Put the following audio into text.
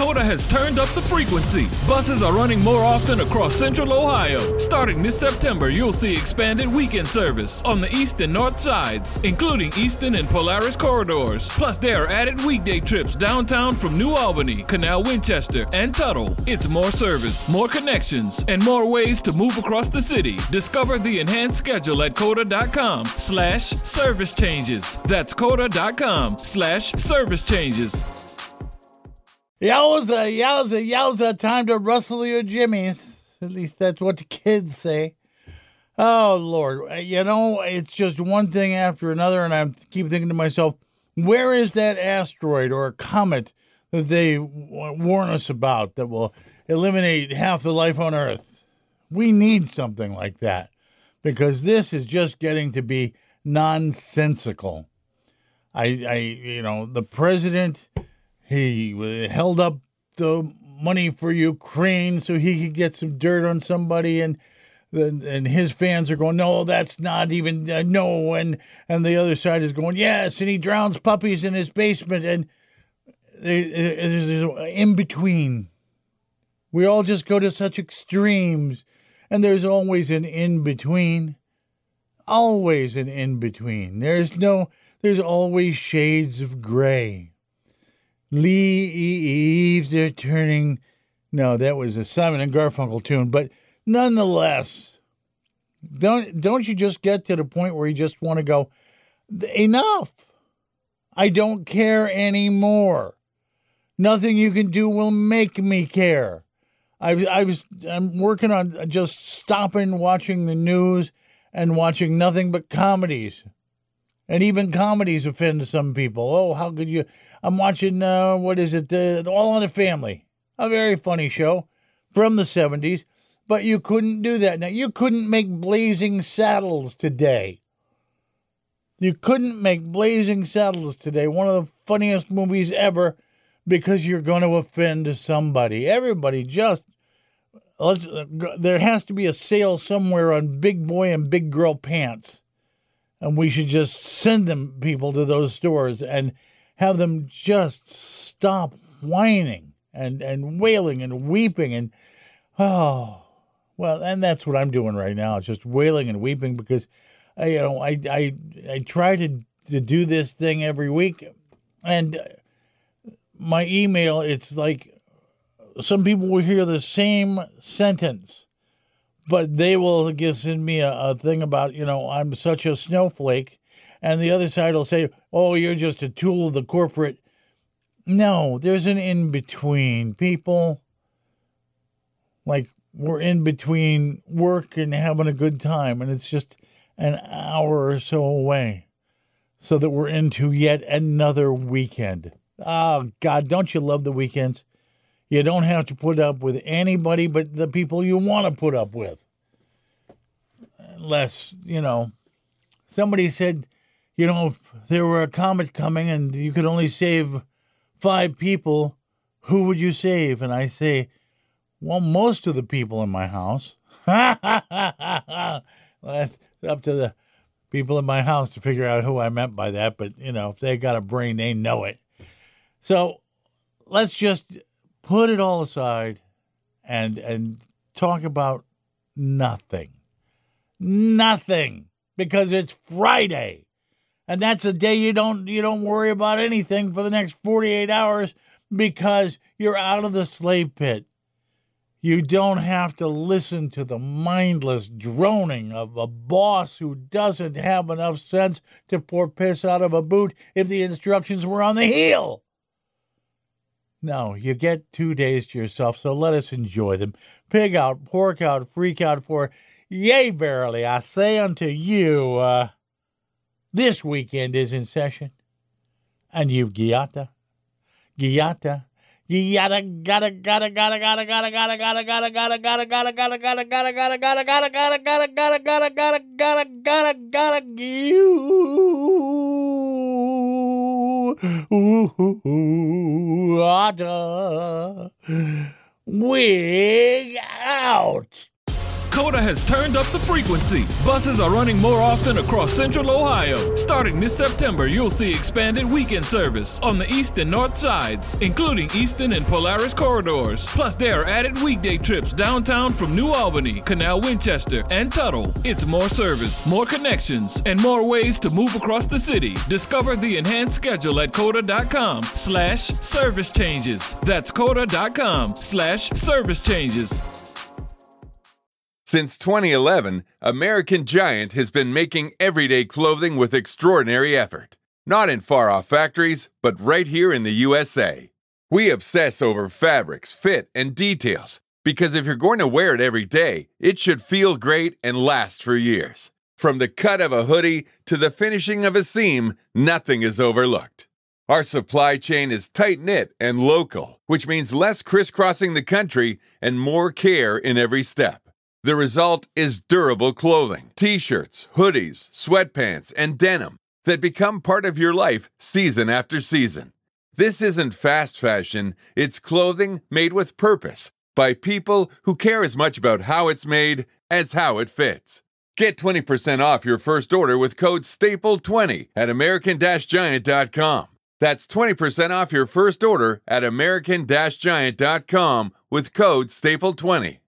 Coda has turned up the frequency. Buses are running more often across Central Ohio. Starting this September, you'll see expanded weekend service on the east and north sides, including Easton and Polaris corridors. Plus, there are added weekday trips downtown from New Albany, Canal Winchester, and Tuttle. It's more service, more connections, and more ways to move across the city. Discover the enhanced schedule at coda.com/service changes. That's coda.com/service changes. Yowza, yowza, yowza, time to rustle your jimmies. At least that's what the kids say. Oh, Lord. You know, it's just one thing after another, and I keep thinking to myself, where is that asteroid or comet that they warn us about that will eliminate half the life on Earth? We need something like that, because this is just getting to be nonsensical. The president... He held up the money for Ukraine so he could get some dirt on somebody, and his fans are going, no, that's not even, no, and the other side is going, yes, and he drowns puppies in his basement, and there's an in-between. We all just go to such extremes, and there's always an in-between. Always an in-between. There's always shades of gray. Leaves are turning. No, that was a Simon and Garfunkel tune. But nonetheless, don't you just get to the point where you just want to go, enough. I don't care anymore. Nothing you can do will make me care. I'm working on just stopping watching the news and watching nothing but comedies. And even comedies offend some people. Oh, how could you... I'm watching, All in the Family, a very funny show from the 70s, but you couldn't do that. Now, you couldn't make Blazing Saddles today. You couldn't make Blazing Saddles today, one of the funniest movies ever, because you're going to offend somebody. Everybody there has to be a sale somewhere on big boy and big girl pants, and we should just send them people to those stores and have them just stop whining and wailing and weeping and, and that's what I'm doing right now. It's just wailing and weeping because, I try to do this thing every week, and my email, it's like some people will hear the same sentence, but they will send me a thing about, I'm such a snowflake. And the other side will say, oh, you're just a tool of the corporate. No, there's an in-between. People, like, we're in between work and having a good time, and it's just an hour or so away so that we're into yet another weekend. Oh, God, don't you love the weekends? You don't have to put up with anybody but the people you want to put up with. Unless, somebody said... if there were a comet coming and you could only save 5 people, who would you save? And I say, well, most of the people in my house. Well, that's up to the people in my house to figure out who I meant by that. But, if they got a brain, they know it. So let's just put it all aside and talk about nothing. Nothing. Because it's Friday. And that's a day you don't worry about anything for the next 48 hours because you're out of the slave pit. You don't have to listen to the mindless droning of a boss who doesn't have enough sense to pour piss out of a boot if the instructions were on the heel. No, you get 2 days to yourself, so let us enjoy them. Pig out, pork out, freak out, for yea, verily, I say unto you, this weekend is in session, and you've gotta wig out. Coda has turned up the frequency. Buses are running more often across Central Ohio. Starting this September, you'll see expanded weekend service on the east and north sides, including Easton and Polaris corridors. Plus, there are added weekday trips downtown from New Albany, Canal Winchester, and Tuttle. It's more service, more connections, and more ways to move across the city. Discover the enhanced schedule at coda.com/service changes. That's coda.com/service changes. Since 2011, American Giant has been making everyday clothing with extraordinary effort. Not in far-off factories, but right here in the USA. We obsess over fabrics, fit, and details, because if you're going to wear it every day, it should feel great and last for years. From the cut of a hoodie to the finishing of a seam, nothing is overlooked. Our supply chain is tight-knit and local, which means less crisscrossing the country and more care in every step. The result is durable clothing, t-shirts, hoodies, sweatpants, and denim that become part of your life season after season. This isn't fast fashion, it's clothing made with purpose by people who care as much about how it's made as how it fits. Get 20% off your first order with code STAPLE20 at American-Giant.com. That's 20% off your first order at American-Giant.com with code STAPLE20.